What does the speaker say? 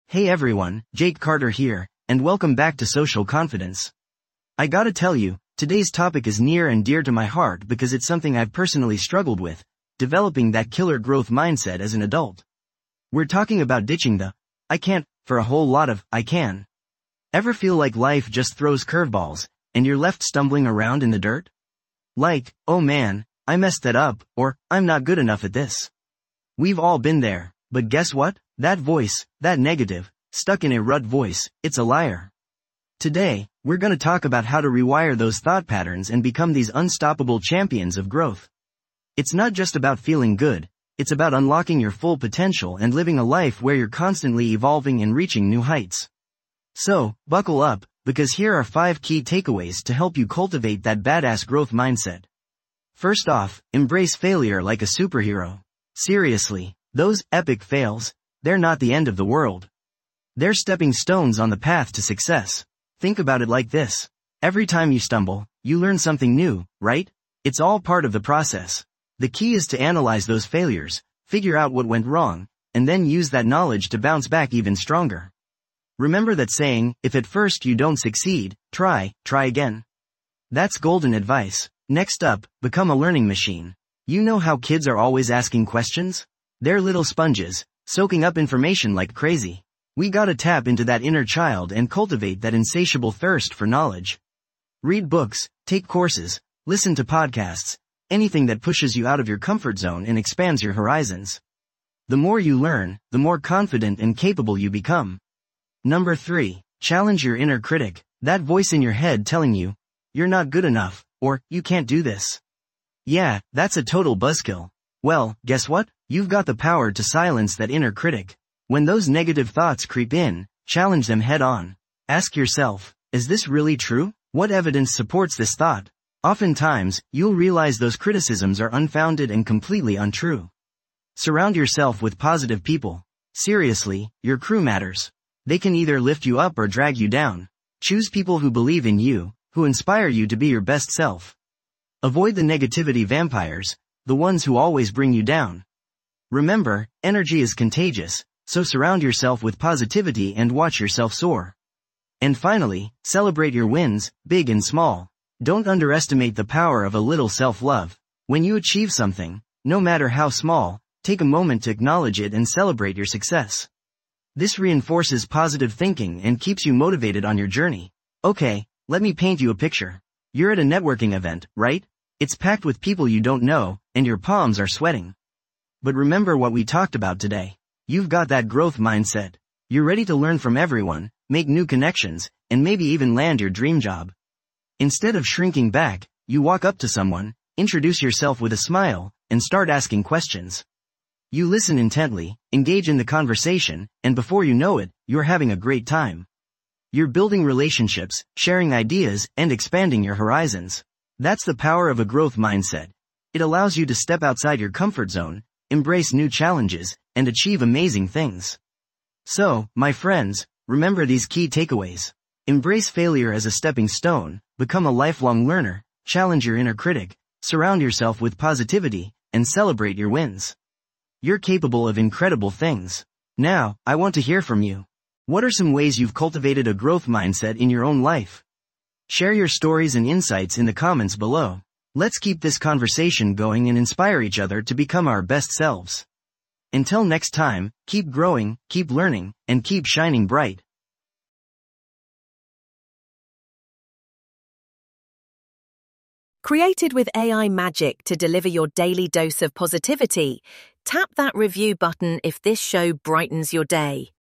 Hey everyone, Jake Carter here, and welcome back to Social Confidence. I gotta tell you, today's topic is near and dear to my heart because it's something I've personally struggled with, developing that killer growth mindset as an adult. We're talking about ditching the I can't for a whole lot of I can. Ever feel like life just throws curveballs, and you're left stumbling around in the dirt? Like, oh man, I messed that up, or I'm not good enough at this. We've all been there, but guess what? That voice, that negative, stuck in a rut voice, it's a liar. Today, we're gonna talk about how to rewire those thought patterns and become these unstoppable champions of growth. It's not just about feeling good, it's about unlocking your full potential and living a life where you're constantly evolving and reaching new heights. So, buckle up, because here are 5 key takeaways to help you cultivate that badass growth mindset. First off, embrace failure like a superhero. Seriously, those epic fails, they're not the end of the world. They're stepping stones on the path to success. Think about it like this. Every time you stumble, you learn something new, right? It's all part of the process. The key is to analyze those failures, figure out what went wrong, and then use that knowledge to bounce back even stronger. Remember that saying, if at first you don't succeed, try again. That's golden advice. Next up, become a learning machine. You know how kids are always asking questions? They're little sponges, soaking up information like crazy. We gotta tap into that inner child and cultivate that insatiable thirst for knowledge. Read books, take courses, listen to podcasts, anything that pushes you out of your comfort zone and expands your horizons. The more you learn, the more confident and capable you become. Number 3, challenge your inner critic, that voice in your head telling you, you're not good enough, or, you can't do this. Yeah, that's a total buzzkill. Well, guess what? You've got the power to silence that inner critic. When those negative thoughts creep in, challenge them head on. Ask yourself, is this really true? What evidence supports this thought? Oftentimes, you'll realize those criticisms are unfounded and completely untrue. Surround yourself with positive people. Seriously, your crew matters. They can either lift you up or drag you down. Choose people who believe in you, who inspire you to be your best self. Avoid the negativity vampires, the ones who always bring you down. Remember, energy is contagious, so surround yourself with positivity and watch yourself soar. And finally, celebrate your wins, big and small. Don't underestimate the power of a little self-love. When you achieve something, no matter how small, take a moment to acknowledge it and celebrate your success. This reinforces positive thinking and keeps you motivated on your journey. Okay, let me paint you a picture. You're at a networking event, right? It's packed with people you don't know, and your palms are sweating. But remember what we talked about today. You've got that growth mindset. You're ready to learn from everyone, make new connections, and maybe even land your dream job. Instead of shrinking back, you walk up to someone, introduce yourself with a smile, and start asking questions. You listen intently, engage in the conversation, and before you know it, you're having a great time. You're building relationships, sharing ideas, and expanding your horizons. That's the power of a growth mindset. It allows you to step outside your comfort zone, embrace new challenges, and achieve amazing things. So, my friends, remember these key takeaways. Embrace failure as a stepping stone, become a lifelong learner, challenge your inner critic, surround yourself with positivity, and celebrate your wins. You're capable of incredible things. Now, I want to hear from you. What are some ways you've cultivated a growth mindset in your own life? Share your stories and insights in the comments below. Let's keep this conversation going and inspire each other to become our best selves. Until next time, keep growing, keep learning, and keep shining bright. Created with AI magic to deliver your daily dose of positivity, tap that review button if this show brightens your day.